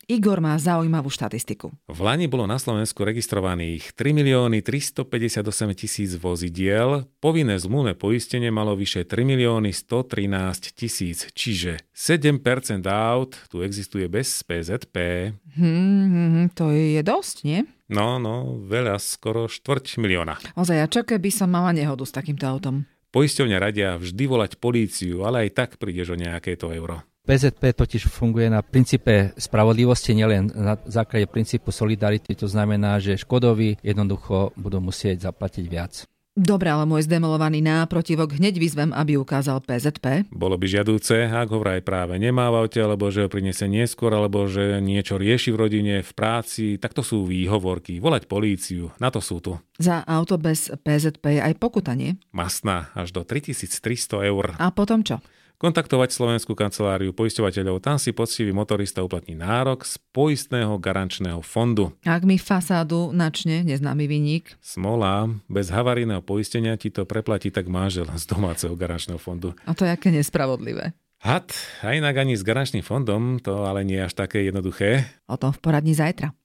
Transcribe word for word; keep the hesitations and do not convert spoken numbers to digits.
Igor má zaujímavú štatistiku. V lani bolo na Slovensku registrovaných tri milióny tristopäťdesiatosem tisíc vozidiel, povinné zmluvné poistenie malo vyše tri milióny stotrinásť tisíc, čiže sedem percent aut tu existuje bez pé zet pé. Hmm, to je dosť, nie? No, no, veľa, skoro štvrť milióna. Ozaj, a čo keby som mala nehodu s takýmto autom? Poisťovňa radia vždy volať políciu, ale aj tak prídeš o nejaké to euro. pé zet pé totiž funguje na princípe spravodlivosti, nielen na základe princípu solidarity, to znamená, že škodoví jednoducho budú musieť zaplatiť viac. Dobre, ale môj zdemolovaný náprotivok hneď vyzvem, aby ukázal pé zet pé. Bolo by žiadúce, ak ho vraj práve nemá v aute, alebo že ho priniesie neskôr, alebo že niečo rieši v rodine, v práci, tak to sú výhovorky. Volať políciu, na to sú tu. Za auto bez pé zet pé je aj pokuta, nie? Mastná, až do tritisíctristo eur. A potom čo? Kontaktovať Slovenskú kanceláriu poisťovateľov, tam si poctivý motorista uplatní nárok z poistného garančného fondu. Ak mi fasádu načne neznámy vinník. Smola, bez havarijného poistenia ti to preplatí tak manžel z domáceho garančného fondu. A to je aké nespravodlivé. Had, a inak ani s garančným fondom, to ale nie je až také jednoduché. O tom v poradni zajtra.